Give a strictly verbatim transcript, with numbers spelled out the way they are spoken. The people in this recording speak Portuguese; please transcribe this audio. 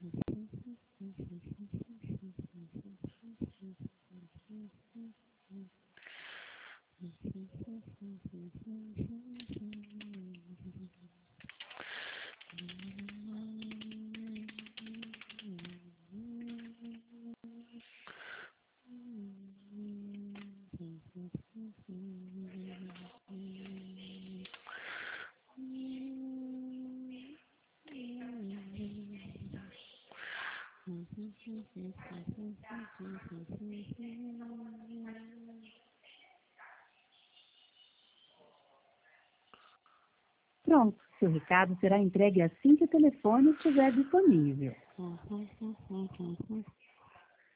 Pronto, seu recado será entregue assim que o telefone estiver disponível.